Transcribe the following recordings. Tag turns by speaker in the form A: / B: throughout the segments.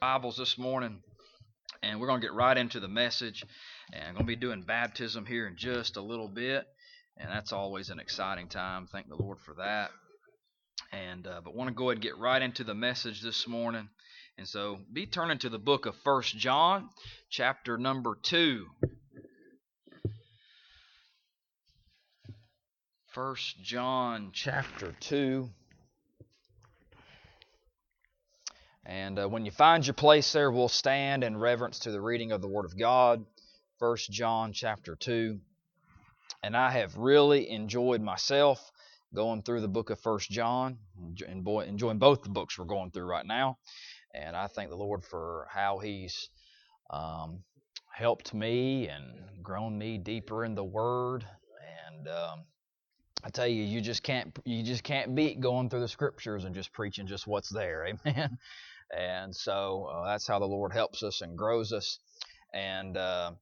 A: Bibles this morning, and we're going to get right into the message. And I'm going to be doing baptism here in just a little bit, and that's always an exciting time. Thank the Lord for that. But want to go ahead and get right into the message this morning. And so be turning to the book of 1 John, chapter number 2. 1 John chapter 2. And when you find your place there, we'll stand in reverence to the reading of the Word of God. 1 John chapter 2. And I have really enjoyed myself going through the book of 1 John, enjoying both the books we're going through right now. And I thank the Lord for how He's helped me and grown me deeper in the Word. And I tell you, you just can't beat going through the Scriptures and just preaching just what's there. Amen. And so that's how the Lord helps us and grows us. And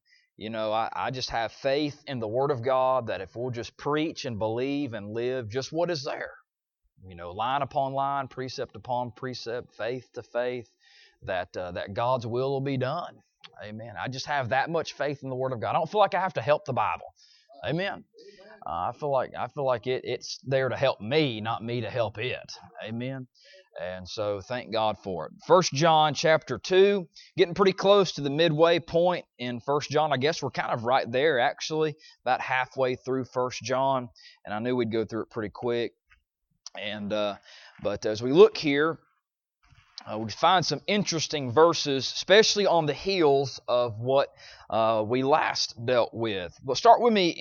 A: I just have faith in the Word of God that if we'll just preach and believe and live just what is there, line upon line, precept upon precept, faith to faith, that God's will be done. Amen. I just have that much faith in the Word of God. I don't feel like I have to help the Bible. Amen. I feel like it's there to help me, not me to help it. Amen. And so thank God for it. 1 John chapter 2, getting pretty close to the midway point in 1 John. I guess we're kind of right there, actually, about halfway through 1 John. And I knew we'd go through it pretty quick. But as we look here, we find some interesting verses, especially on the heels of what we last dealt with. But start with me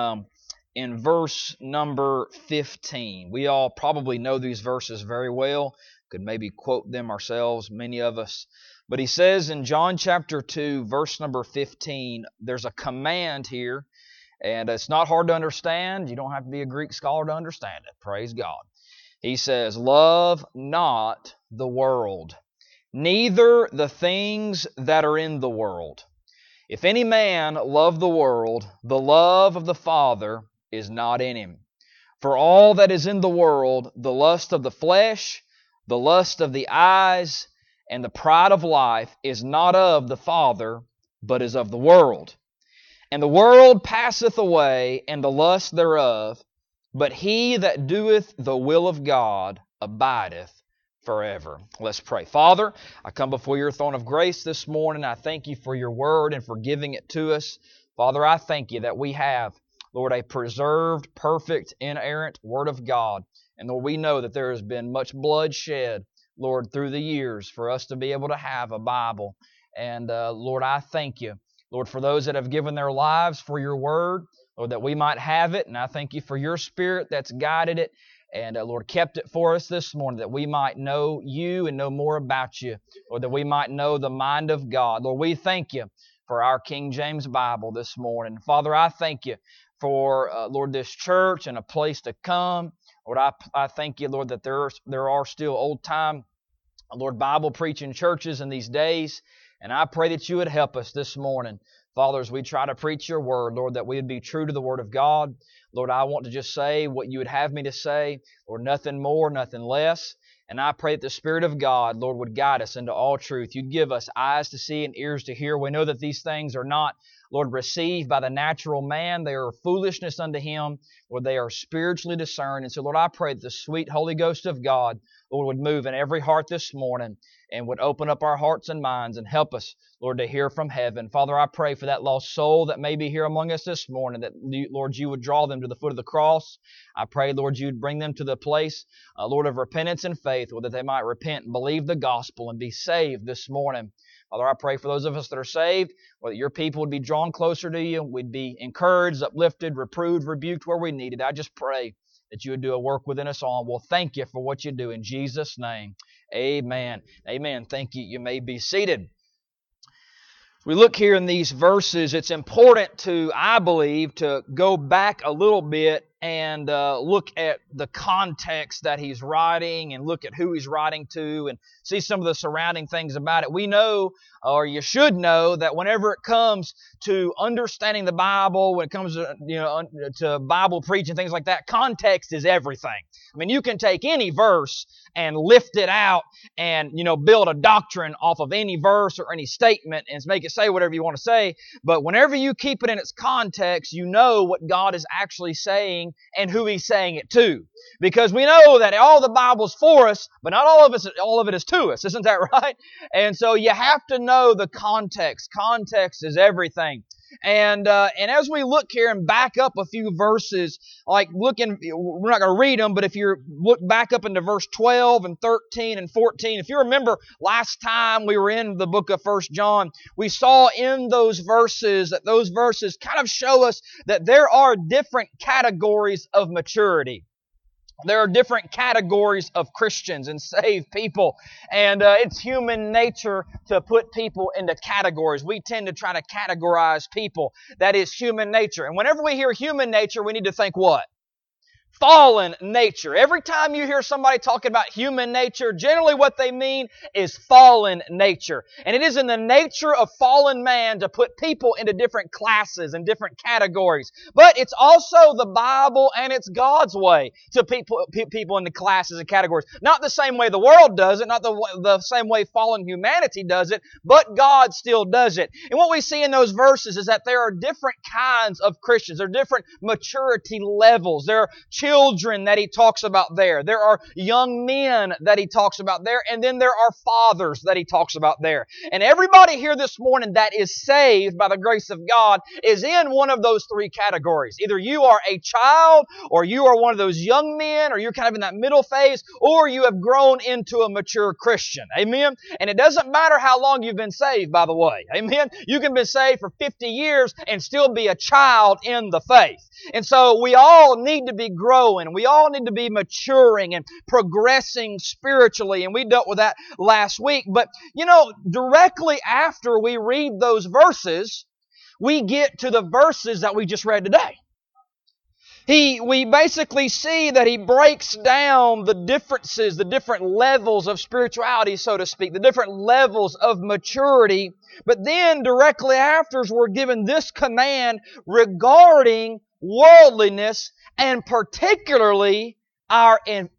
A: in verse number 15. We all probably know these verses very well. Could maybe quote them ourselves, many of us. But he says in John chapter 2, verse number 15, there's a command here, and it's not hard to understand. You don't have to be a Greek scholar to understand it. Praise God. He says, "Love not the world, neither the things that are in the world. If any man love the world, the love of the Father is not in him. For all that is in the world, the lust of the flesh, the lust of the eyes, and the pride of life is not of the Father, but is of the world. And the world passeth away, and the lust thereof, but he that doeth the will of God abideth forever." Let's pray. Father, I come before your throne of grace this morning. I thank you for your word and for giving it to us. Father, I thank you that we have, Lord, a preserved, perfect, inerrant Word of God. And Lord, we know that there has been much blood shed, Lord, through the years for us to be able to have a Bible. And Lord, I thank you, Lord, for those that have given their lives for your Word, Lord, that we might have it. And I thank you for your Spirit that's guided it and, Lord, kept it for us this morning, that we might know you and know more about you, or that we might know the mind of God. Lord, we thank you for our King James Bible this morning. Father, I thank you for, Lord, this church and a place to come. Lord, I thank you, Lord, that there are still old-time, Lord, Bible-preaching churches in these days. And I pray that you would help us this morning, Father, as we try to preach your word, Lord, that we would be true to the Word of God. Lord, I want to just say what you would have me to say, Lord, nothing more, nothing less. And I pray that the Spirit of God, Lord, would guide us into all truth. You'd give us eyes to see and ears to hear. We know that these things are not, Lord, received by the natural man. They are foolishness unto him, Lord, they are spiritually discerned. And so, Lord, I pray that the sweet Holy Ghost of God, Lord, would move in every heart this morning and would open up our hearts and minds and help us, Lord, to hear from heaven. Father, I pray for that lost soul that may be here among us this morning, that, Lord, you would draw them to the foot of the cross. I pray, Lord, you'd bring them to the place, Lord, of repentance and faith, Lord, that they might repent and believe the gospel and be saved this morning. Father, I pray for those of us that are saved, Lord, that your people would be drawn closer to you, we'd be encouraged, uplifted, reproved, rebuked where we need it. I just pray that you would do a work within us all. We'll thank you for what you do in Jesus' name. Amen. Amen. Thank you. You may be seated. We look here in these verses, it's important to, I believe, to go back a little bit and look at the context that he's writing and look at who he's writing to and see some of the surrounding things about it, we know, or you should know, that whenever it comes to understanding the Bible, when it comes to, to Bible preaching, things like that, context is everything. I mean, you can take any verse and lift it out and, build a doctrine off of any verse or any statement and make it say whatever you want to say. But whenever you keep it in its context, you know what God is actually saying and who He's saying it to. Because we know that all the Bible's for us, but not all of it is to us. Isn't that right? And so you have to know the context. Context is everything. And as we look here and back up a few verses, we're not going to read them, but if you look back up into verse 12 and 13 and 14, if you remember last time we were in the book of 1 John, we saw in those verses that those verses kind of show us that there are different categories of maturity. There are different categories of Christians and saved people. And it's human nature to put people into categories. We tend to try to categorize people. That is human nature. And whenever we hear human nature, we need to think what? Fallen nature. Every time you hear somebody talking about human nature, generally what they mean is fallen nature. And it is in the nature of fallen man to put people into different classes and different categories. But it's also the Bible and it's God's way to people into classes and categories. Not the same way the world does it, not the same way fallen humanity does it, but God still does it. And what we see in those verses is that there are different kinds of Christians. There are different maturity levels. There are children that he talks about there. There are young men that he talks about there. And then there are fathers that he talks about there. And everybody here this morning that is saved by the grace of God is in one of those three categories. Either you are a child, or you are one of those young men, or you're kind of in that middle phase, or you have grown into a mature Christian. Amen? And it doesn't matter how long you've been saved, by the way. Amen? You can be saved for 50 years and still be a child in the faith. And so we all need to be growing. We all need to be maturing and progressing spiritually. And we dealt with that last week. But, directly after we read those verses, we get to the verses that we just read today. We basically see that he breaks down the differences, the different levels of spirituality, so to speak, the different levels of maturity. But then directly after, we're given this command regarding worldliness, and particularly our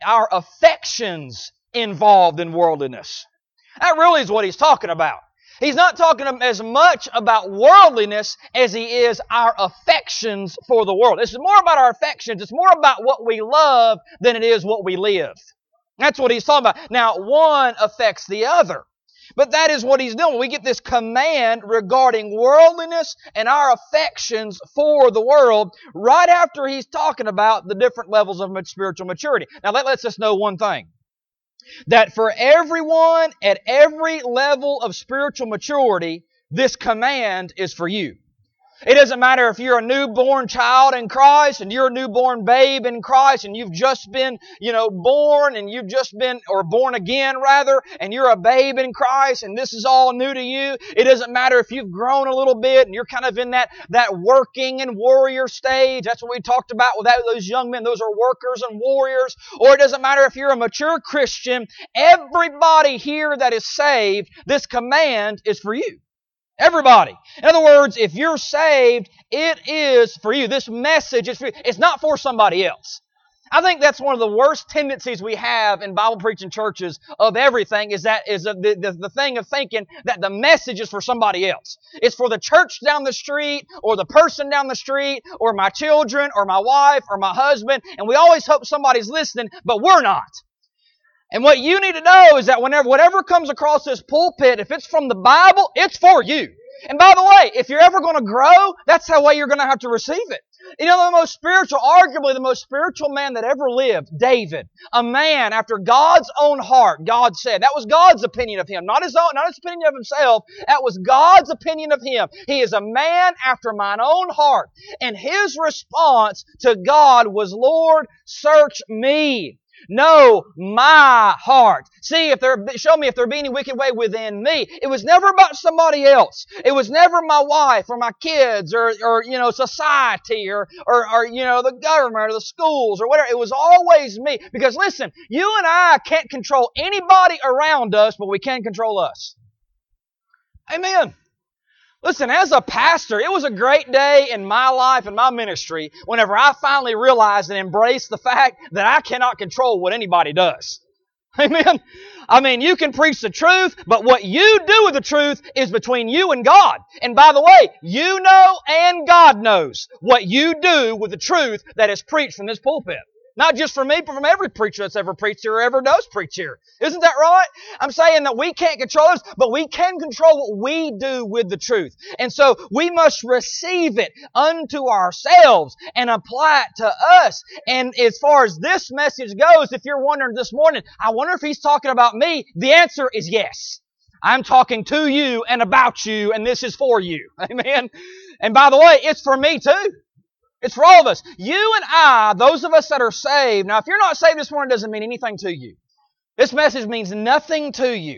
A: affections involved in worldliness. That really is what he's talking about. He's not talking as much about worldliness as he is our affections for the world. This is more about our affections. It's more about what we love than it is what we live. That's what he's talking about. Now, one affects the other. But that is what he's doing. We get this command regarding worldliness and our affections for the world right after he's talking about the different levels of spiritual maturity. Now that lets us know one thing. That for everyone at every level of spiritual maturity, this command is for you. It doesn't matter if you're a newborn child in Christ and you're a newborn babe in Christ and you've just been, born and you've just been, or born again rather, and you're a babe in Christ and this is all new to you. It doesn't matter if you've grown a little bit and you're kind of in that working and warrior stage. That's what we talked about with those young men. Those are workers and warriors. Or it doesn't matter if you're a mature Christian. Everybody here that is saved, this command is for you. Everybody. In other words, if you're saved, it is for you. This message is for you. It's not for somebody else. I think that's one of the worst tendencies we have in Bible preaching churches of everything is the thing of thinking that the message is for somebody else. It's for the church down the street or the person down the street or my children or my wife or my husband, and we always hope somebody's listening, but we're not. And what you need to know is that whatever comes across this pulpit, if it's from the Bible, it's for you. And by the way, if you're ever going to grow, that's the way you're going to have to receive it. Arguably the most spiritual man that ever lived, David, a man after God's own heart, God said. That was God's opinion of him, not his opinion of himself. That was God's opinion of him. He is a man after mine own heart. And his response to God was, Lord, search me. Know my heart. Show me if there be any wicked way within me. It was never about somebody else. It was never my wife or my kids or society or the government or the schools or whatever. It was always me. Because listen, you and I can't control anybody around us, but we can control us. Amen. Listen, as a pastor, it was a great day in my life and my ministry whenever I finally realized and embraced the fact that I cannot control what anybody does. Amen? I mean, you can preach the truth, but what you do with the truth is between you and God. And by the way, you know and God knows what you do with the truth that is preached from this pulpit. Not just from me, but from every preacher that's ever preached here or ever does preach here. Isn't that right? I'm saying that we can't control this, but we can control what we do with the truth. And so we must receive it unto ourselves and apply it to us. And as far as this message goes, if you're wondering this morning, I wonder if he's talking about me, the answer is yes. I'm talking to you and about you, and this is for you. Amen? And by the way, it's for me too. It's for all of us. You and I, those of us that are saved. Now, if you're not saved this morning, it doesn't mean anything to you. This message means nothing to you.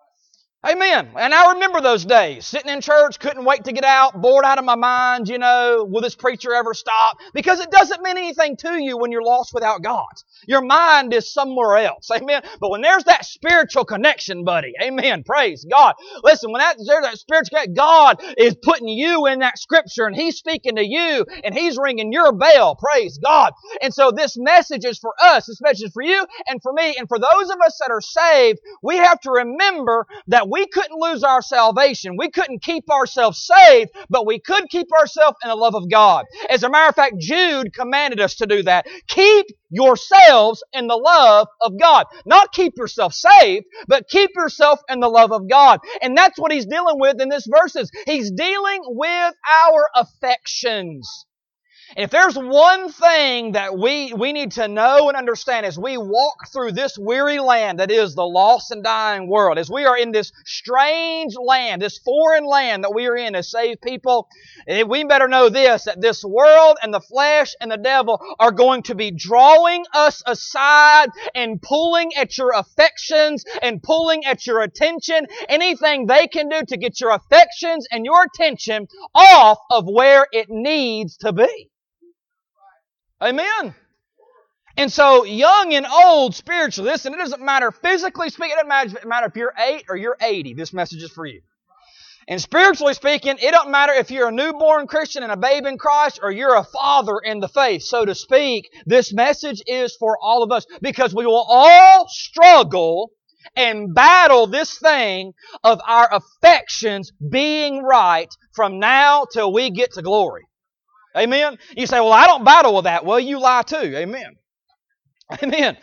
A: Amen. And I remember those days, sitting in church, couldn't wait to get out, bored out of my mind, will this preacher ever stop? Because it doesn't mean anything to you when you're lost without God. Your mind is somewhere else. Amen. But when there's that spiritual connection, buddy, amen, praise God. Listen, when there's that spiritual connection, God is putting you in that scripture and He's speaking to you and He's ringing your bell, praise God. And so this message is for us, this message is for you and for me. And for those of us that are saved, we have to remember that we couldn't lose our salvation. We couldn't keep ourselves saved, but we could keep ourselves in the love of God. As a matter of fact, Jude commanded us to do that. Keep yourselves in the love of God. Not keep yourself saved, but keep yourself in the love of God. And that's what he's dealing with in this verses. He's dealing with our affections. And if there's one thing that we need to know and understand as we walk through this weary land that is the lost and dying world, as we are in this strange land, this foreign land that we are in as saved people, we better know this, that this world and the flesh and the devil are going to be drawing us aside and pulling at your affections and pulling at your attention. Anything they can do to get your affections and your attention off of where it needs to be. Amen. And so, young and old spiritually, listen, it doesn't matter physically speaking, it doesn't matter if you're 8 or you're 80. This message is for you. And spiritually speaking, it doesn't matter if you're a newborn Christian and a babe in Christ or you're a father in the faith, so to speak. This message is for all of us because we will all struggle and battle this thing of our affections being right from now till we get to glory. Amen? You say, well, I don't battle with that. Well, you lie too. Amen. Amen.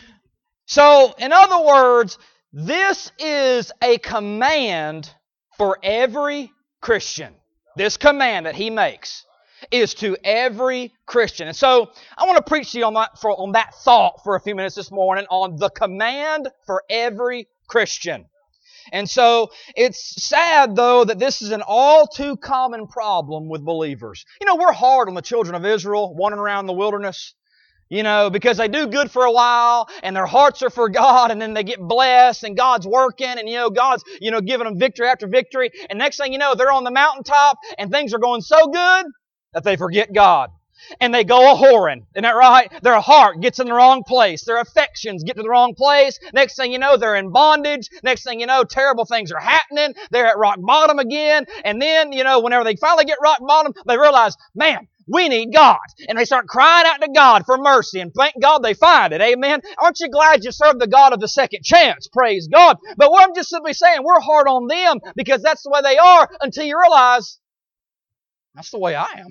A: So, in other words, this is a command for every Christian. This command that he makes is to every Christian. And so, I want to preach to you on that thought for a few minutes this morning on the command for every Christian. And so, it's sad, though, that this is an all too common problem with believers. We're hard on the children of Israel wandering around the wilderness, because they do good for a while, and their hearts are for God, and then they get blessed, and God's working, and, God's, giving them victory after victory. And next thing you know, they're on the mountaintop, and things are going so good that they forget God. And they go a-whoring. Isn't that right? Their heart gets in the wrong place. Their affections get to the wrong place. Next thing you know, they're in bondage. Next thing you know, terrible things are happening. They're at rock bottom again. And then, whenever they finally get rock bottom, they realize, man, we need God. And they start crying out to God for mercy. And thank God they find it. Amen? Aren't you glad you serve the God of the second chance? Praise God. But what I'm just simply saying, we're hard on them because that's the way they are until you realize that's the way I am.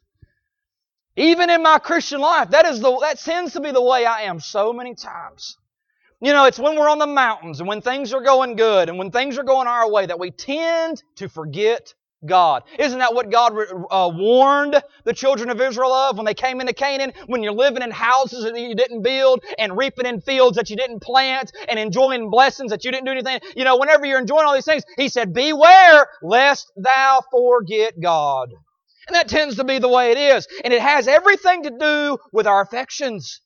A: Even in my Christian life, that tends to be the way I am so many times. It's when we're on the mountains and when things are going good and when things are going our way that we tend to forget God. Isn't that what God warned the children of Israel of when they came into Canaan? When you're living in houses that you didn't build and reaping in fields that you didn't plant and enjoying blessings that you didn't do anything. Whenever you're enjoying all these things, He said, beware lest thou forget God. And that tends to be the way it is. And it has everything to do with our affections.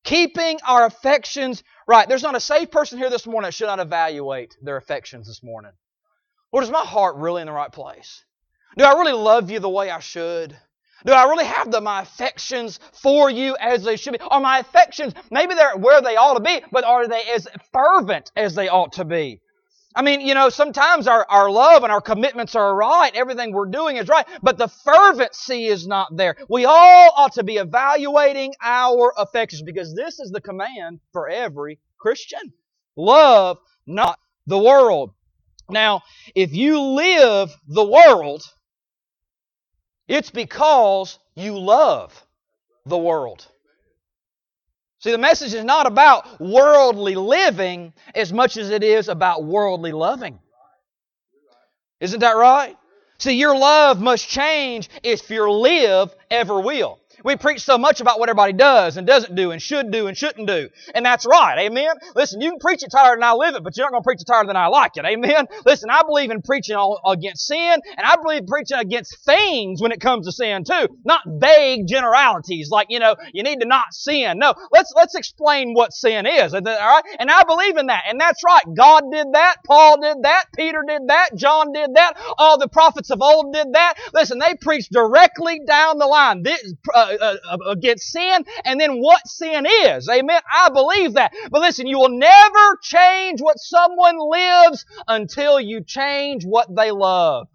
A: Keeping our affections right. There's not a saved person here this morning that should not evaluate their affections this morning. Lord, is my heart really in the right place? Do I really love you the way I should? Do I really have my affections for you as they should be? Are my affections, maybe they're where they ought to be, but are they as fervent as they ought to be? I mean, sometimes our love and our commitments are right. Everything we're doing is right. But the fervency is not there. We all ought to be evaluating our affections because this is the command for every Christian. Love not the world. Now, if you live the world, it's because you love the world. See, the message is not about worldly living as much as it is about worldly loving. Isn't that right? See, your love must change if your live ever will. We preach so much about what everybody does and doesn't do and shouldn't do. And that's right, amen? Listen, you can preach it tighter than I live it, but you're not going to preach it tighter than I like it, amen? Listen, I believe in preaching against sin, and I believe in preaching against things when it comes to sin too. Not vague generalities like, you need to not sin. No, let's explain what sin is, all right? And I believe in that, and that's right. God did that, Paul did that, Peter did that, John did that, all the prophets of old did that. Listen, they preached directly down the line. Against sin and then what sin is. Amen? I believe that. But listen, you will never change what someone lives until you change what they love.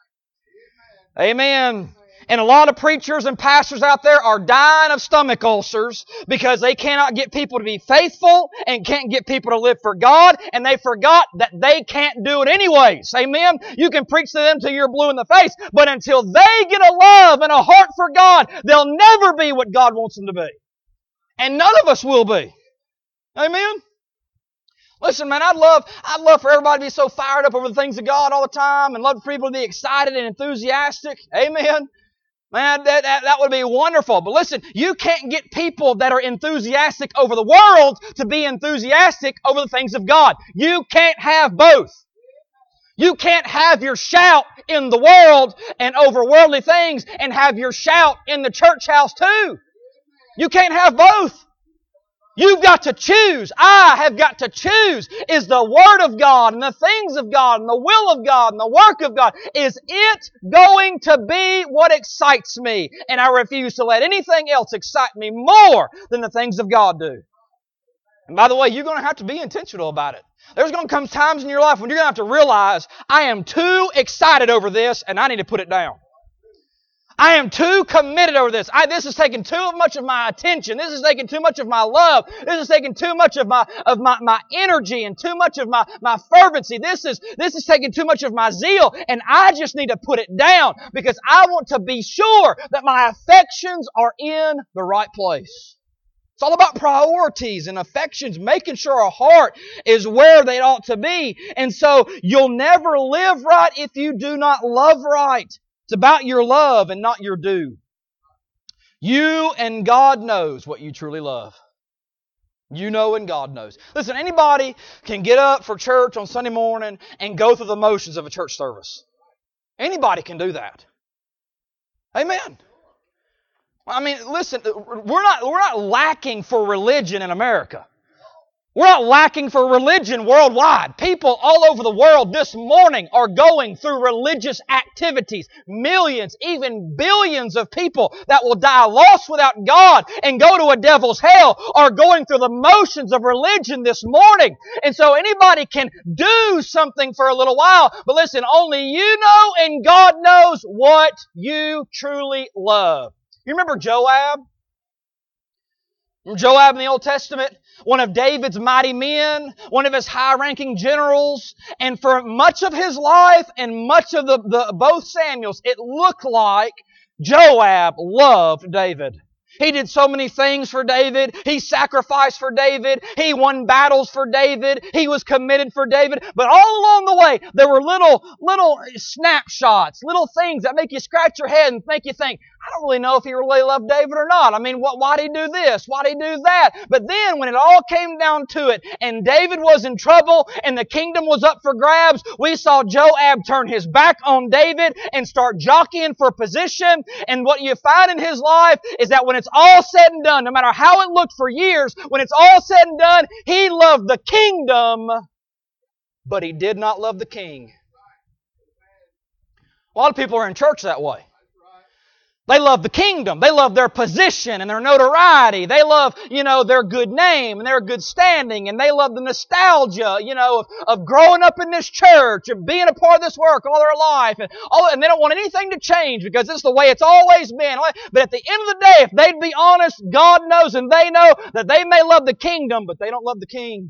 A: Amen. And a lot of preachers and pastors out there are dying of stomach ulcers because they cannot get people to be faithful and can't get people to live for God, and they forgot that they can't do it anyways. Amen? You can preach to them till you're blue in the face, but until they get a love and a heart for God, they'll never be what God wants them to be. And none of us will be. Amen? Listen, man, I'd love for everybody to be so fired up over the things of God all the time and love for people to be excited and enthusiastic. Amen? Man, that would be wonderful. But listen, you can't get people that are enthusiastic over the world to be enthusiastic over the things of God. You can't have both. You can't have your shout in the world and over worldly things and have your shout in the church house too. You can't have both. You've got to choose. I have got to choose. Is the Word of God and the things of God and the will of God and the work of God, is it going to be what excites me? And I refuse to let anything else excite me more than the things of God do. And by the way, you're going to have to be intentional about it. There's going to come times in your life when you're going to have to realize, I am too excited over this and I need to put it down. I am too committed over this. This is taking too much of my attention. This is taking too much of my love. This is taking too much of my energy and too much of my fervency. This is taking too much of my zeal. And I just need to put it down because I want to be sure that my affections are in the right place. It's all about priorities and affections, making sure our heart is where they ought to be. And so you'll never live right if you do not love right. It's about your love and not your do. You and God knows what you truly love. You know and God knows. Listen, anybody can get up for church on Sunday morning and go through the motions of a church service. Anybody can do that. Amen. I mean, listen, we're not lacking for religion in America. We're not lacking for religion worldwide. People all over the world this morning are going through religious activities. Millions, even billions of people that will die lost without God and go to a devil's hell are going through the motions of religion this morning. And so anybody can do something for a little while, but listen, only you know and God knows what you truly love. You remember Joab? Joab in the Old Testament, one of David's mighty men, one of his high-ranking generals, and for much of his life and much of both Samuels, it looked like Joab loved David. He did so many things for David. He sacrificed for David. He won battles for David. He was committed for David. But all along the way, there were little snapshots, little things that make you scratch your head and make you think, I don't really know if he really loved David or not. I mean, why'd he do this? Why'd he do that? But then when it all came down to it and David was in trouble and the kingdom was up for grabs, we saw Joab turn his back on David and start jockeying for position. And what you find in his life is that when it's all said and done, no matter how it looked for years, when it's all said and done, he loved the kingdom, but he did not love the king. A lot of people are in church that way. They love the kingdom. They love their position and their notoriety. They love, their good name and their good standing. And they love the nostalgia, of growing up in this church and being a part of this work all their life. And they don't want anything to change because it's the way it's always been. But at the end of the day, if they'd be honest, God knows and they know that they may love the kingdom, but they don't love the king.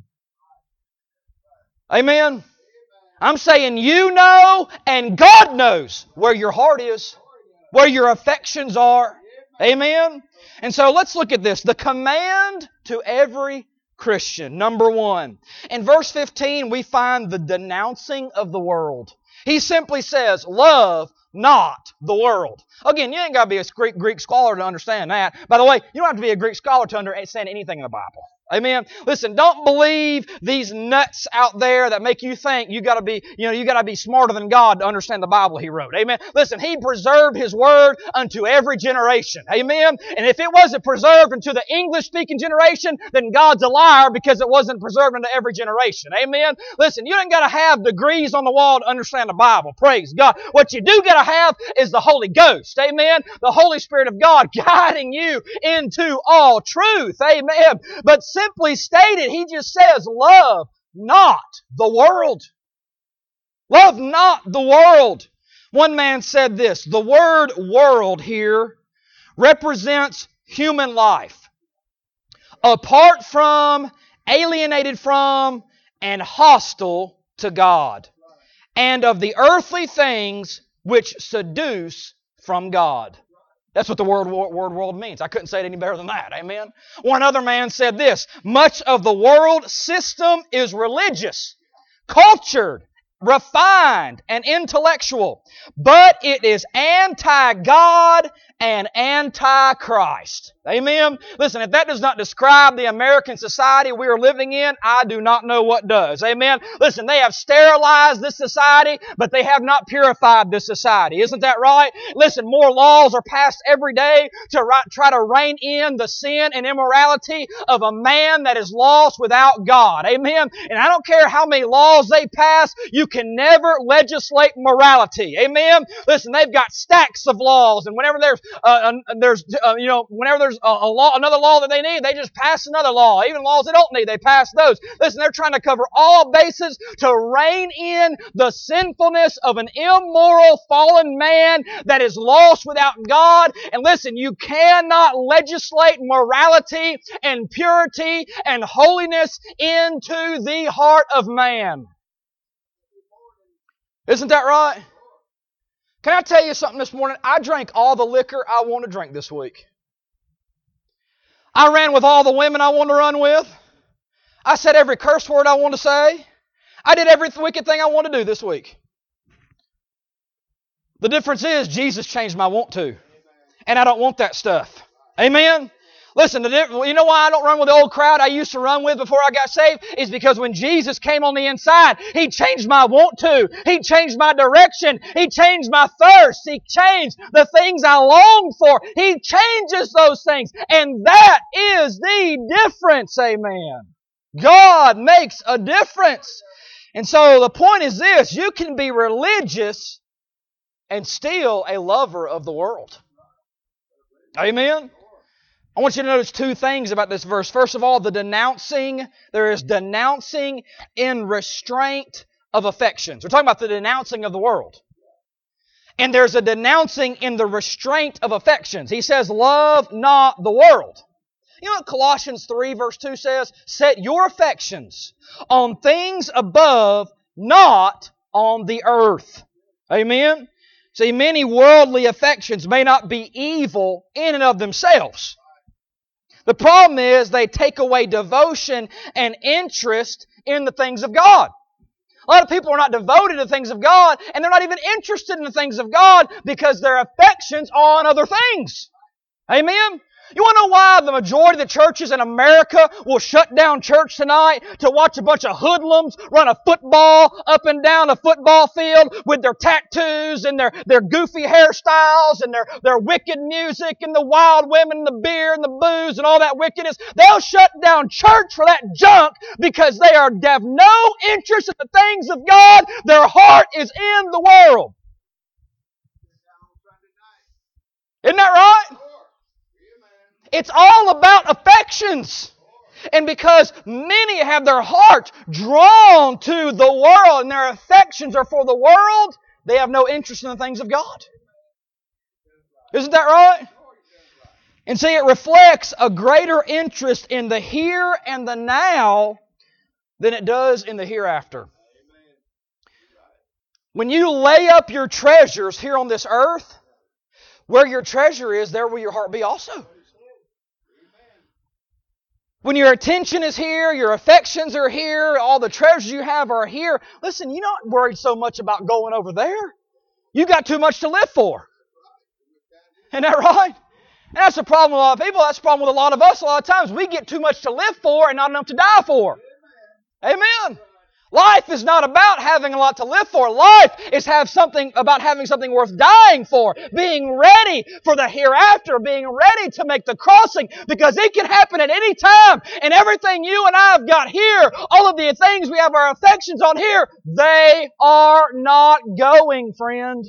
A: Amen? I'm saying you know and God knows where your heart is, where your affections are. Amen? And so let's look at this. The command to every Christian. Number 1. In verse 15, we find the denouncing of the world. He simply says, love not the world. Again, you ain't got to be a Greek scholar to understand that. By the way, you don't have to be a Greek scholar to understand anything in the Bible. Amen. Listen, don't believe these nuts out there that make you think you got to be smarter than God to understand the Bible He wrote. Amen. Listen, He preserved His Word unto every generation. Amen. And if it wasn't preserved unto the English-speaking generation, then God's a liar because it wasn't preserved unto every generation. Amen. Listen, you ain't got to have degrees on the wall to understand the Bible. Praise God. What you do got to have is the Holy Ghost. Amen. The Holy Spirit of God guiding you into all truth. Amen. But simply stated, he just says, love not the world. Love not the world. One man said this, the word world here represents human life. Apart from, alienated from, and hostile to God. And of the earthly things which seduce from God. That's what the word world means. I couldn't say it any better than that. Amen. One other man said this, much of the world system is religious, cultured, refined, and intellectual, but it is anti-God and anti-Christ. Amen? Listen, if that does not describe the American society we are living in, I do not know what does. Amen? Listen, they have sterilized this society, but they have not purified this society. Isn't that right? Listen, more laws are passed every day to try to rein in the sin and immorality of a man that is lost without God. Amen? And I don't care how many laws they pass, you can never legislate morality. Amen? Listen, they've got stacks of laws, and whenever there's another law that they need, they just pass another law. Even laws they don't need, they pass those. Listen, they're trying to cover all bases to rein in the sinfulness of an immoral, fallen man that is lost without God. And listen, you cannot legislate morality and purity and holiness into the heart of man. Isn't that right? Can I tell you something this morning? I drank all the liquor I want to drink this week. I ran with all the women I want to run with. I said every curse word I want to say. I did every wicked thing I want to do this week. The difference is Jesus changed my want to. And I don't want that stuff. Amen? Listen, you know why I don't run with the old crowd I used to run with before I got saved? Is because when Jesus came on the inside, He changed my want to. He changed my direction. He changed my thirst. He changed the things I long for. He changes those things. And that is the difference. Amen. God makes a difference. And so the point is this, you can be religious and still a lover of the world. Amen. I want you to notice two things about this verse. First of all, the denouncing. There is denouncing in restraint of affections. We're talking about the denouncing of the world. And there's a denouncing in the restraint of affections. He says, love not the world. You know what Colossians 3 verse 2 says? Set your affections on things above, not on the earth. Amen? See, many worldly affections may not be evil in and of themselves. The problem is they take away devotion and interest in the things of God. A lot of people are not devoted to the things of God, and they're not even interested in the things of God because their affections are on other things. Amen? You want to know why the majority of the churches in America will shut down church tonight to watch a bunch of hoodlums run a football up and down a football field with their tattoos and their goofy hairstyles and their wicked music and the wild women and the beer and the booze and all that wickedness? They'll shut down church for that junk because they have no interest in the things of God. Their heart is in the world. Isn't that right? It's all about affections. And because many have their heart drawn to the world and their affections are for the world, they have no interest in the things of God. Isn't that right? And see, it reflects a greater interest in the here and the now than it does in the hereafter. When you lay up your treasures here on this earth, where your treasure is, there will your heart be also. When your attention is here, your affections are here, all the treasures you have are here. Listen, you're not worried so much about going over there. You got too much to live for. Isn't that right? And that's the problem with a lot of people. That's the problem with a lot of us a lot of times. We get too much to live for and not enough to die for. Amen. Life is not about having a lot to live for. Life is about having something worth dying for. Being ready for the hereafter. Being ready to make the crossing. Because it can happen at any time. And everything you and I have got here, all of the things we have our affections on here, they are not going, friend.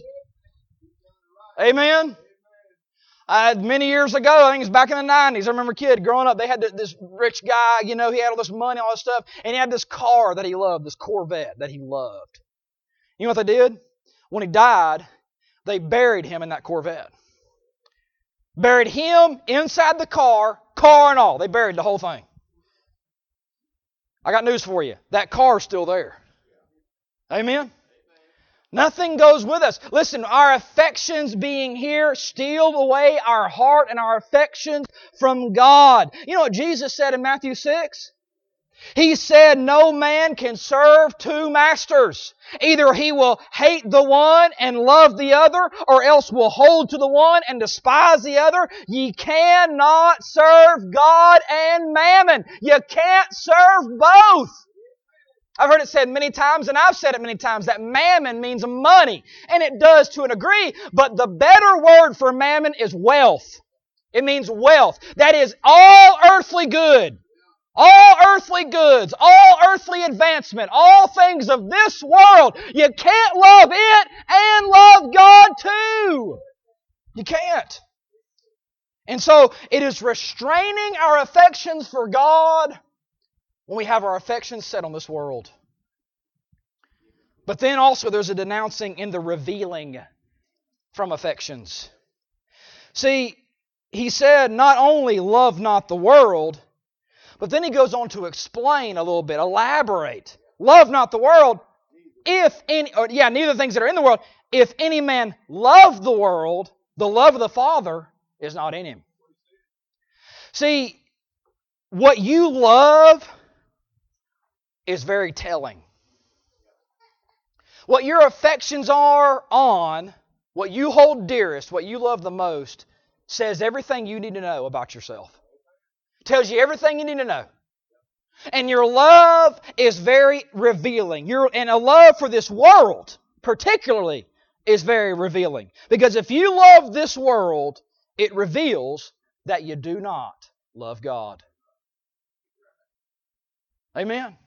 A: Amen. Many years ago, I think it was back in the 90s, I remember a kid growing up, they had this rich guy, he had all this money, all this stuff, and he had this car that he loved, this Corvette that he loved. You know what they did? When he died, they buried him in that Corvette. Buried him inside the car and all. They buried the whole thing. I got news for you. That car's still there. Amen? Nothing goes with us. Listen, our affections being here steal away our heart and our affections from God. You know what Jesus said in Matthew 6? He said, no man can serve two masters. Either he will hate the one and love the other, or else will hold to the one and despise the other. Ye cannot serve God and mammon. You can't serve both. I've heard it said many times, and I've said it many times, that mammon means money. And it does to a degree, but the better word for mammon is wealth. It means wealth. That is all earthly good. All earthly goods, all earthly advancement, all things of this world. You can't love it and love God too. You can't. And so it is restraining our affections for God when we have our affections set on this world. But then also there's a denouncing in the revealing from affections. See, he said not only love not the world, but then he goes on to explain a little bit, elaborate. Love not the world, neither things that are in the world. If any man love the world, the love of the Father is not in him. See, what you love is very telling. What your affections are on, what you hold dearest, what you love the most, says everything you need to know about yourself. Tells you everything you need to know. And your love is very revealing. And a love for this world, particularly, is very revealing. Because if you love this world, it reveals that you do not love God. Amen.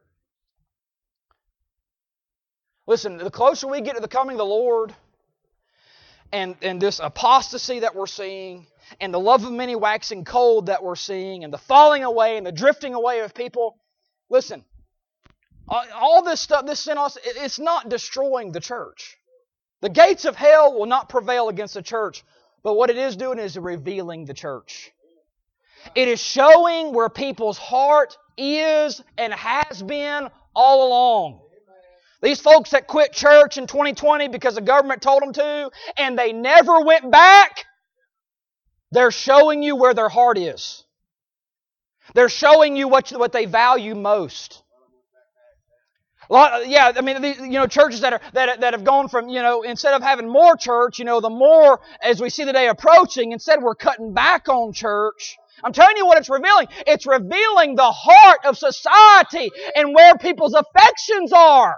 A: Listen, the closer we get to the coming of the Lord, and this apostasy that we're seeing, and the love of many waxing cold that we're seeing, and the falling away and the drifting away of people, listen, all this stuff, this sin, it's not destroying the church. The gates of hell will not prevail against the church, but what it is doing is revealing the church. It is showing where people's heart is and has been all along. These folks that quit church in 2020 because the government told them to, and they never went back, they're showing you where their heart is. They're showing you what they value most. Yeah, I mean, churches that have gone from, instead of having more church, the more as we see the day approaching, instead we're cutting back on church. I'm telling you what it's revealing. It's revealing the heart of society and where people's affections are.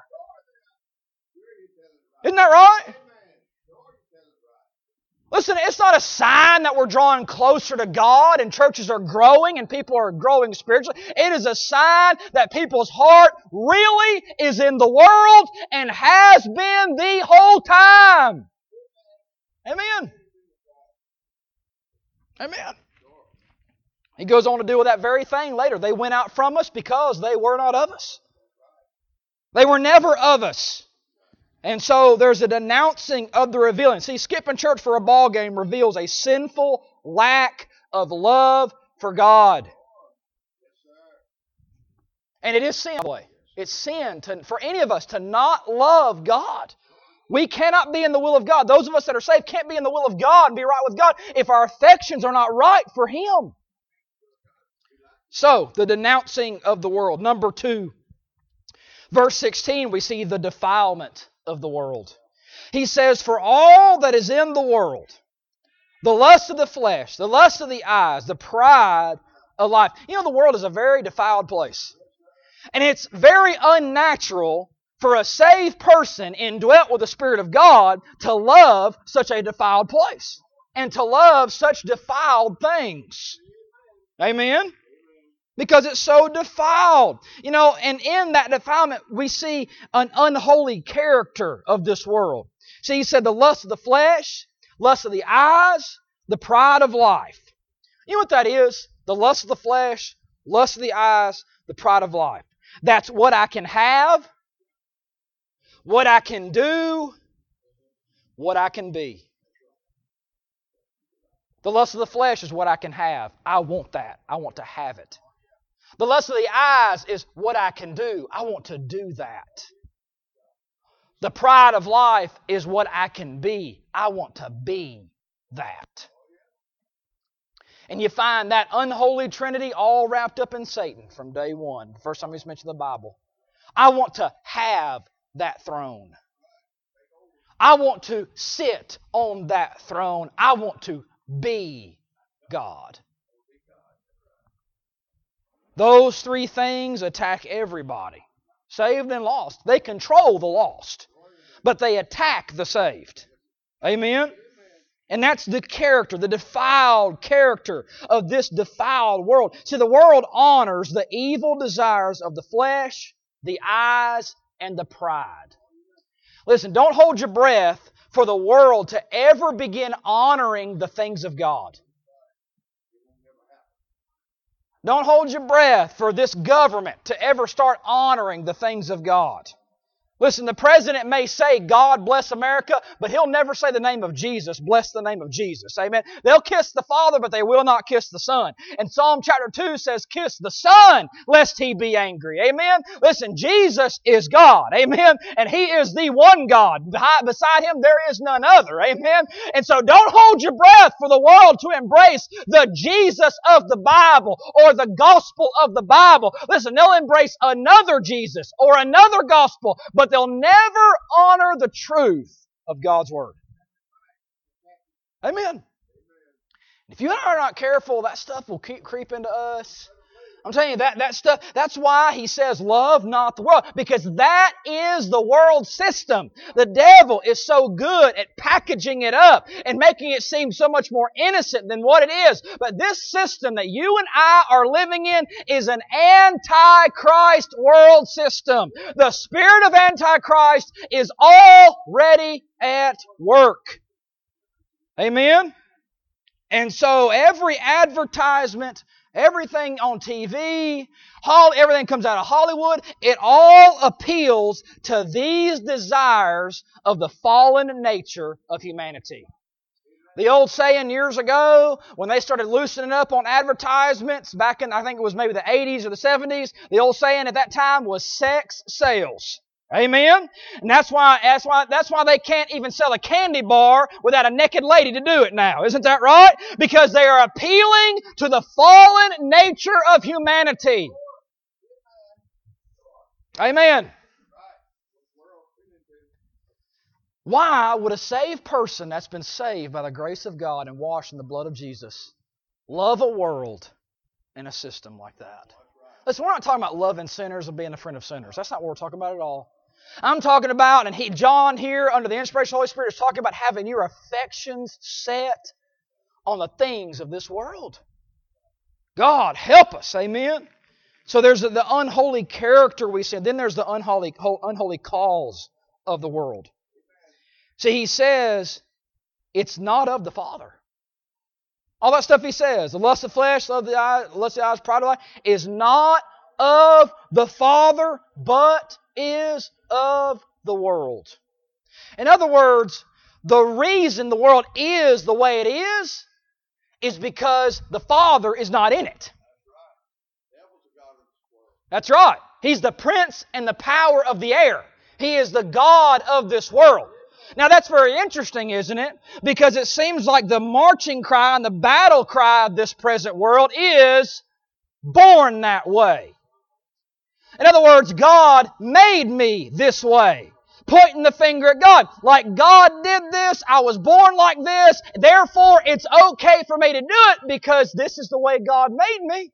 A: Isn't that right? Listen, it's not a sign that we're drawing closer to God and churches are growing and people are growing spiritually. It is a sign that people's heart really is in the world and has been the whole time. Amen. Amen. He goes on to do with that very thing later. They went out from us because they were not of us. They were never of us. And so there's a denouncing of the revealing. See, skipping church for a ball game reveals a sinful lack of love for God. And it is sin. It's sin for any of us to not love God. We cannot be in the will of God. Those of us that are saved can't be in the will of God and be right with God if our affections are not right for Him. So, the denouncing of the world. Number 2, verse 16, we see the defilement of the world. He says, "For all that is in the world, the lust of the flesh, the lust of the eyes, the pride of life." The world is a very defiled place. And it's very unnatural for a saved person indwelt with the Spirit of God to love such a defiled place and to love such defiled things. Amen? Because it's so defiled. And in that defilement, we see an unholy character of this world. See, he said the lust of the flesh, lust of the eyes, the pride of life. You know what that is? The lust of the flesh, lust of the eyes, the pride of life. That's what I can have, what I can do, what I can be. The lust of the flesh is what I can have. I want that. I want to have it. The lust of the eyes is what I can do. I want to do that. The pride of life is what I can be. I want to be that. And you find that unholy trinity all wrapped up in Satan from day one. The first time he's mentioned in the Bible. I want to have that throne. I want to sit on that throne. I want to be God. Those three things attack everybody, saved and lost. They control the lost, but they attack the saved. Amen? And that's the character, the defiled character of this defiled world. See, the world honors the evil desires of the flesh, the eyes, and the pride. Listen, don't hold your breath for the world to ever begin honoring the things of God. Don't hold your breath for this government to ever start honoring the things of God. Listen, the president may say, "God bless America," but he'll never say the name of Jesus, "Bless the name of Jesus." Amen. They'll kiss the Father, but they will not kiss the Son. And Psalm chapter 2 says, "Kiss the Son, lest He be angry." Amen. Listen, Jesus is God. Amen. And He is the one God. Beside Him, there is none other. Amen. And so don't hold your breath for the world to embrace the Jesus of the Bible or the gospel of the Bible. Listen, they'll embrace another Jesus or another gospel, but they'll never honor the truth of God's Word. Amen. If you and I are not careful, that stuff will creep into us. I'm telling you, that stuff, that's why he says, "Love not the world," because that is the world system. The devil is so good at packaging it up and making it seem so much more innocent than what it is. But this system that you and I are living in is an antichrist world system. The spirit of Antichrist is already at work. Amen? And so every advertisement, everything on TV, everything comes out of Hollywood, it all appeals to these desires of the fallen nature of humanity. The old saying years ago, when they started loosening up on advertisements back in, I think it was maybe the 80s or the 70s, the old saying at that time was "sex sells." Amen? And that's why they can't even sell a candy bar without a naked lady to do it now. Isn't that right? Because they are appealing to the fallen nature of humanity. Amen.
B: Why would a saved person that's been saved by the grace of God and washed in the blood of Jesus love a world and a system like that? Listen, we're not talking about loving sinners and being a friend of sinners. That's not what we're talking about at all. I'm talking about, and John here, under the inspiration of the Holy Spirit, is talking about having your affections set on the things of this world. God, help us. Amen? So there's the unholy character we see. Then there's the unholy cause of the world. See, he says it's not of the Father. All that stuff he says, the lust of the flesh, lust of the eyes, pride of life, is not of the Father, but is of the world. In other words, the reason the world is the way it is because the Father is not in it. That's right. He's the prince and the power of the air. He is the God of this world. Now that's very interesting, isn't it? Because it seems like the marching cry and the battle cry of this present world is born that way. In other words, God made me this way. Pointing the finger at God. Like God did this, I was born like this, therefore it's okay for me to do it because this is the way God made me.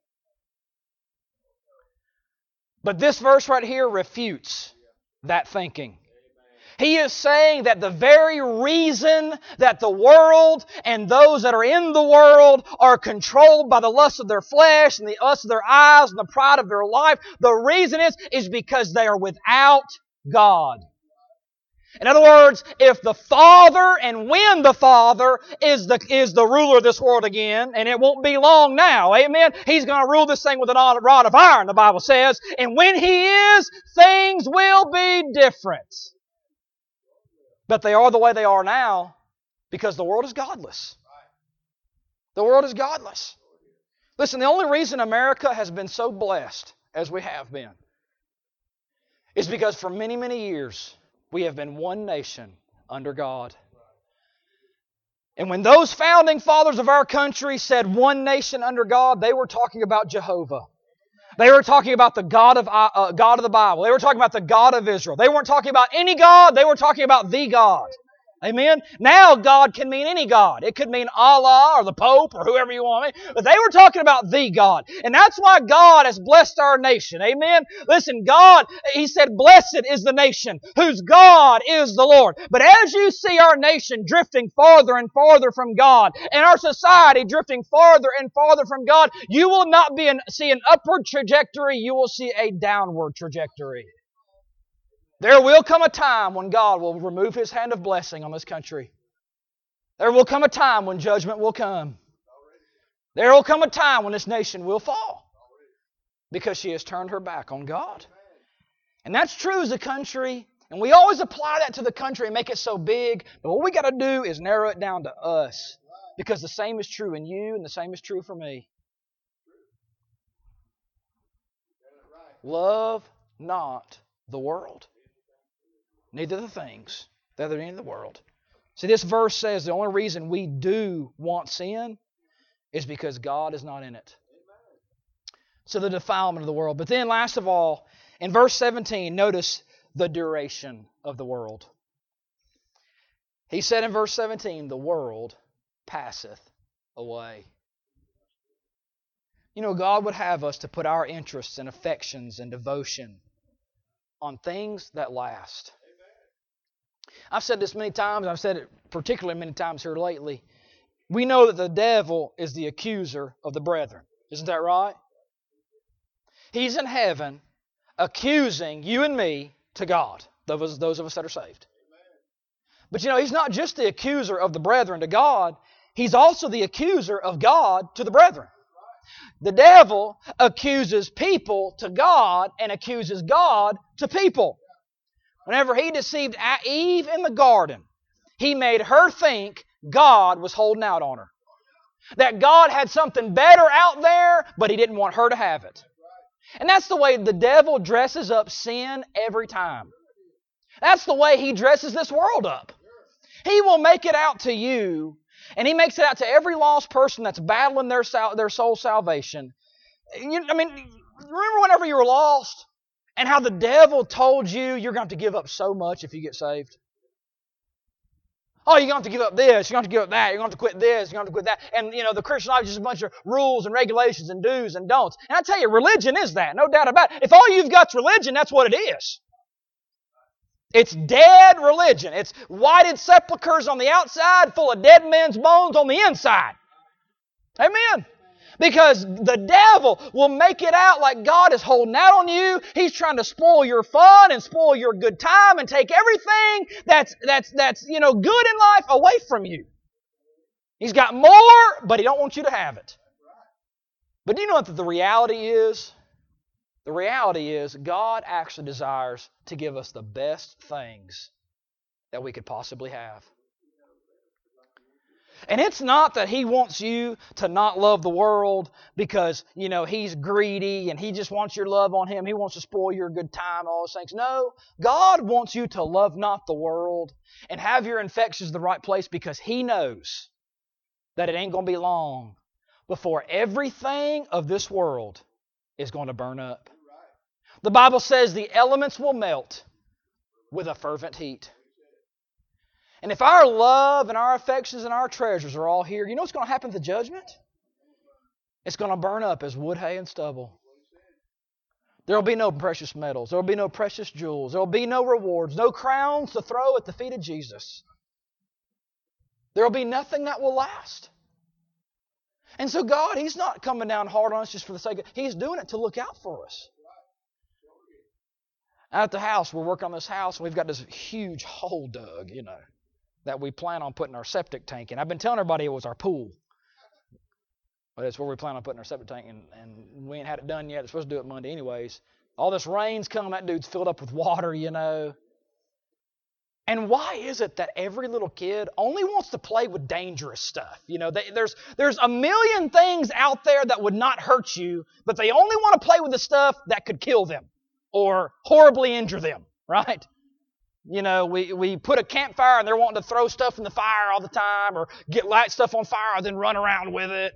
B: But this verse right here refutes that thinking. He is saying that the very reason that the world and those that are in the world are controlled by the lust of their flesh and the lust of their eyes and the pride of their life, the reason is because they are without God. In other words, if the Father and when the Father is the ruler of this world again, and it won't be long now, amen, He's going to rule this thing with a rod of iron, the Bible says, and when He is, things will be different. But they are the way they are now because the world is godless. The world is godless. Listen, the only reason America has been so blessed as we have been is because for many, many years we have been one nation under God. And when those founding fathers of our country said one nation under God, they were talking about Jehovah. They were talking about the God of the Bible. They were talking about the God of Israel. They weren't talking about any God. They were talking about the God. Amen? Now God can mean any God. It could mean Allah or the Pope or whoever you want. But they were talking about the God. And that's why God has blessed our nation. Amen? Listen, God, He said, blessed is the nation whose God is the Lord. But as you see our nation drifting farther and farther from God, and our society drifting farther and farther from God, you will not see an upward trajectory, you will see a downward trajectory. There will come a time when God will remove His hand of blessing on this country. There will come a time when judgment will come. There will come a time when this nation will fall because she has turned her back on God. And that's true as a country, and we always apply that to the country and make it so big, but what we got to do is narrow it down to us because the same is true in you and the same is true for me. Love not the world, neither the things that are in the world. See, this verse says the only reason we do want sin is because God is not in it. So the defilement of the world. But then last of all, in verse 17, notice the duration of the world. He said in verse 17, the world passeth away. You know, God would have us to put our interests and affections and devotion on things that last. I've said this many times. I've said it particularly many times here lately. We know that the devil is the accuser of the brethren. Isn't that right? He's in heaven accusing you and me to God, those of us that are saved. But you know, he's not just the accuser of the brethren to God. He's also the accuser of God to the brethren. The devil accuses people to God and accuses God to people. Whenever he deceived Eve in the garden, he made her think God was holding out on her. That God had something better out there, but He didn't want her to have it. And that's the way the devil dresses up sin every time. That's the way he dresses this world up. He will make it out to you, and he makes it out to every lost person that's battling their soul salvation. Remember whenever you were lost? And how the devil told you you're going to have to give up so much if you get saved? Oh, you're going to have to give up this, you're going to have to give up that, you're going to have to quit this, you're going to have to quit that. And, the Christian life is just a bunch of rules and regulations and do's and don'ts. And I tell you, religion is that, no doubt about it. If all you've got's religion, that's what it is. It's dead religion. It's whited sepulchres on the outside, full of dead men's bones on the inside. Amen. Because the devil will make it out like God is holding out on you. He's trying to spoil your fun and spoil your good time and take everything that's good in life away from you. He's got more, but he don't want you to have it. But do you know what the reality is? The reality is God actually desires to give us the best things that we could possibly have. And it's not that He wants you to not love the world because, He's greedy and He just wants your love on Him. He wants to spoil your good time, all those things. No, God wants you to love not the world and have your affections in the right place because He knows that it ain't going to be long before everything of this world is going to burn up. The Bible says the elements will melt with a fervent heat. And if our love and our affections and our treasures are all here, you know what's going to happen at the judgment? It's going to burn up as wood, hay, and stubble. There will be no precious metals. There will be no precious jewels. There will be no rewards, no crowns to throw at the feet of Jesus. There will be nothing that will last. And so God, He's not coming down hard on us just for the sake of it. He's doing it to look out for us. At the house, we're working on this house, and we've got this huge hole dug, that we plan on putting our septic tank in. I've been telling everybody it was our pool. But it's where we plan on putting our septic tank in, and we ain't had it done yet. They're supposed to do it Monday anyways. All this rain's come, that dude's filled up with water, And why is it that every little kid only wants to play with dangerous stuff? There's a million things out there that would not hurt you, but they only want to play with the stuff that could kill them or horribly injure them, right? We put a campfire and they're wanting to throw stuff in the fire all the time or light stuff on fire and then run around with it,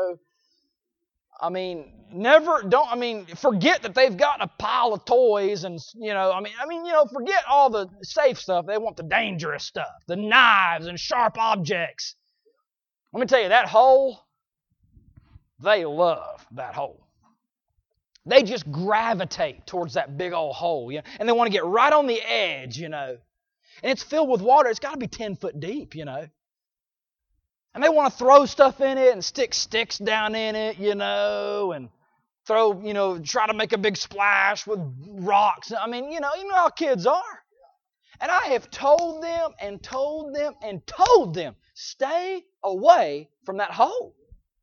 B: forget that they've got a pile of toys and, forget all the safe stuff. They want the dangerous stuff, the knives and sharp objects. Let me tell you, that hole, they love that hole. They just gravitate towards that big old hole, and they want to get right on the edge, And it's filled with water. It's got to be 10 foot deep, And they want to throw stuff in it and stick sticks down in it, and throw, try to make a big splash with rocks. You know how kids are. And I have told them and told them and told them, stay away from that hole.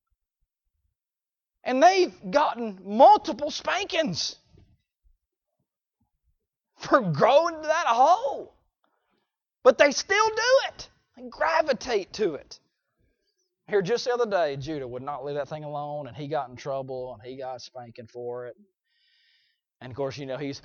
B: And they've gotten multiple spankings for going to that hole. But they still do it. They gravitate to it. Here just the other day, Judah would not leave that thing alone, and he got in trouble, and he got spanking for it. And of course, he's...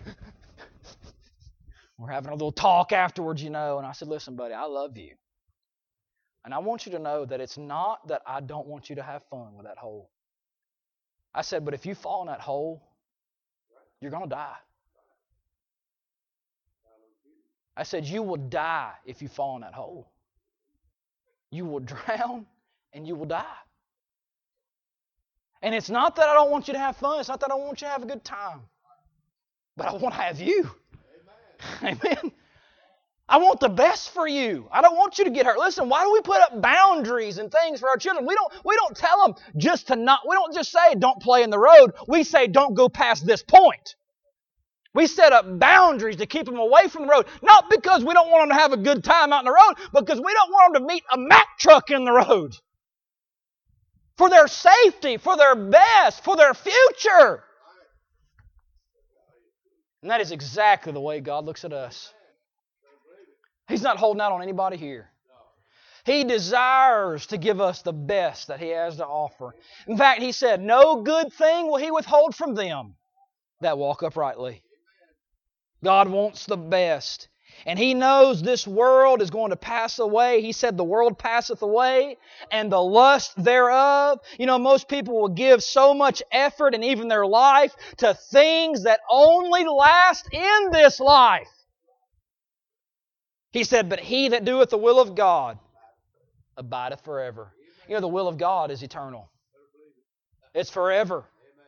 B: We're having a little talk afterwards, and I said, listen, buddy, I love you. And I want you to know that it's not that I don't want you to have fun with that hole. I said, but if you fall in that hole, you're going to die. I said, you will die if you fall in that hole. You will drown and you will die. And it's not that I don't want you to have fun. It's not that I want you to have a good time. But I want to have you. Amen. Amen. I want the best for you. I don't want you to get hurt. Listen, why do we put up boundaries and things for our children? We don't tell them just to not, we don't just say don't play in the road. We say don't go past this point. We set up boundaries to keep them away from the road. Not because we don't want them to have a good time out in the road, but because we don't want them to meet a Mack truck in the road. For their safety, for their best, for their future. And that is exactly the way God looks at us. He's not holding out on anybody here. He desires to give us the best that He has to offer. In fact, He said, no good thing will He withhold from them that walk uprightly. God wants the best. And He knows this world is going to pass away. He said the world passeth away and the lust thereof. Most people will give so much effort and even their life to things that only last in this life. He said, but he that doeth the will of God abideth forever. You know, the will of God is eternal. It's forever.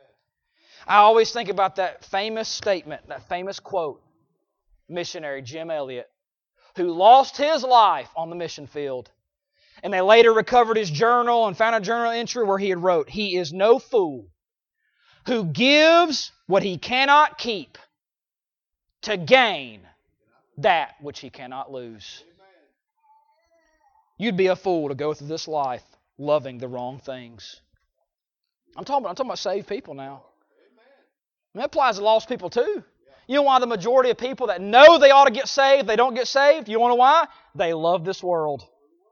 B: I always think about that famous statement, that famous quote, missionary Jim Elliot, who lost his life on the mission field. And they later recovered his journal and found a journal entry where he had wrote, "He is no fool who gives what he cannot keep to gain that which he cannot lose." You'd be a fool to go through this life loving the wrong things. I'm talking about saved people now. And that applies to lost people too. You know why the majority of people that know they ought to get saved, they don't get saved? You want to know why? They love this world.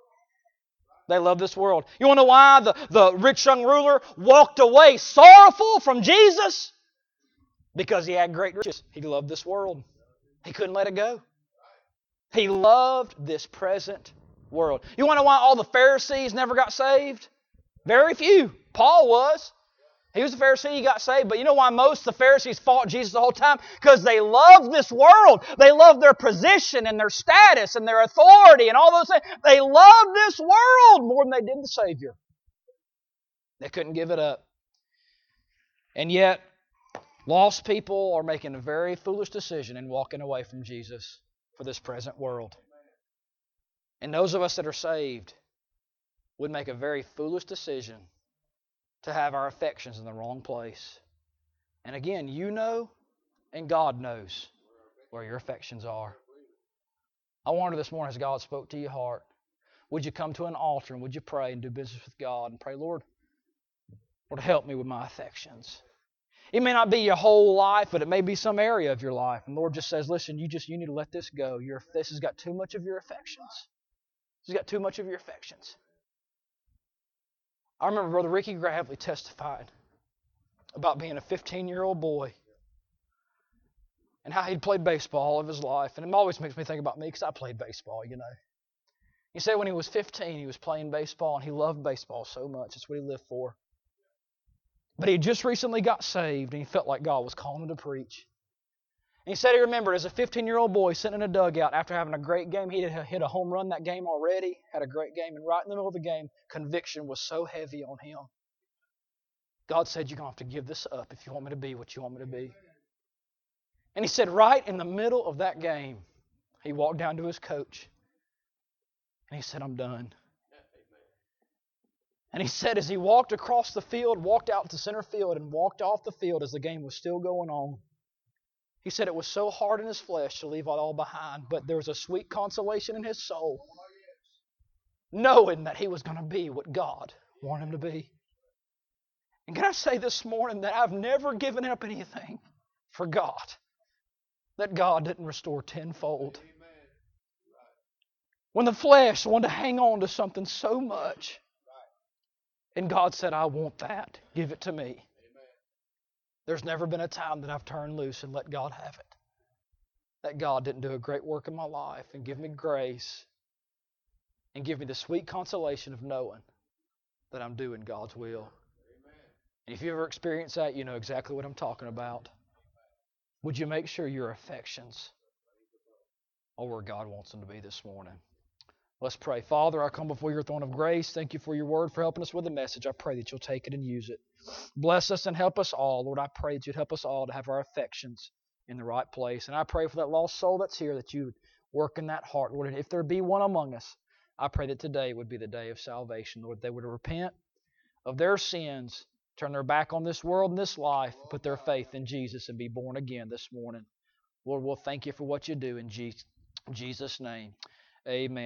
B: They love this world. You want to know why the rich young ruler walked away sorrowful from Jesus? Because he had great riches. He loved this world. He couldn't let it go. He loved this present world. You want to know why all the Pharisees never got saved? Very few. Paul was. He was a Pharisee, he got saved. But you know why most of the Pharisees fought Jesus the whole time? Because they loved this world. They loved their position and their status and their authority and all those things. They loved this world more than they did the Savior. They couldn't give it up. And yet, lost people are making a very foolish decision in walking away from Jesus for this present world. And those of us that are saved would make a very foolish decision to have our affections in the wrong place. And again, you know and God knows where your affections are. I wonder this morning as God spoke to your heart, would you come to an altar and would you pray and do business with God and pray, Lord, help me with my affections. It may not be your whole life, but it may be some area of your life. And the Lord just says, listen, you need to let this go. This has got too much of your affections. This has got too much of your affections. I remember Brother Ricky Gravely testified about being a 15-year-old boy and how he'd played baseball all of his life. And it always makes me think about me because I played baseball, you know. He said when he was 15, he was playing baseball and he loved baseball so much. That's what he lived for. But he just recently got saved and he felt like God was calling him to preach. And he said he remembered as a 15-year-old boy sitting in a dugout after having a great game. He had hit a home run that game already, had a great game, and right in the middle of the game, conviction was so heavy on him. God said, you're going to have to give this up if you want me to be what you want me to be. And he said right in the middle of that game, he walked down to his coach and he said, I'm done. And he said as he walked across the field, walked out to center field and walked off the field as the game was still going on, he said it was so hard in his flesh to leave it all behind, but there was a sweet consolation in his soul, knowing that he was going to be what God wanted him to be. And can I say this morning that I've never given up anything for God that God didn't restore tenfold. When the flesh wanted to hang on to something so much, and God said, I want that. Give it to me. There's never been a time that I've turned loose and let God have it. That God didn't do a great work in my life and give me grace and give me the sweet consolation of knowing that I'm doing God's will. And if you ever experienced that, you know exactly what I'm talking about. Would you make sure your affections are where God wants them to be this morning? Let's pray. Father, I come before your throne of grace. Thank you for your word, for helping us with the message. I pray that you'll take it and use it. Bless us and help us all. Lord, I pray that you'd help us all to have our affections in the right place. And I pray for that lost soul that's here, that you would work in that heart. Lord, and if there be one among us, I pray that today would be the day of salvation. Lord, they would repent of their sins, turn their back on this world and this life, put their faith in Jesus and be born again this morning. Lord, we'll thank you for what you do in Jesus' name. Amen.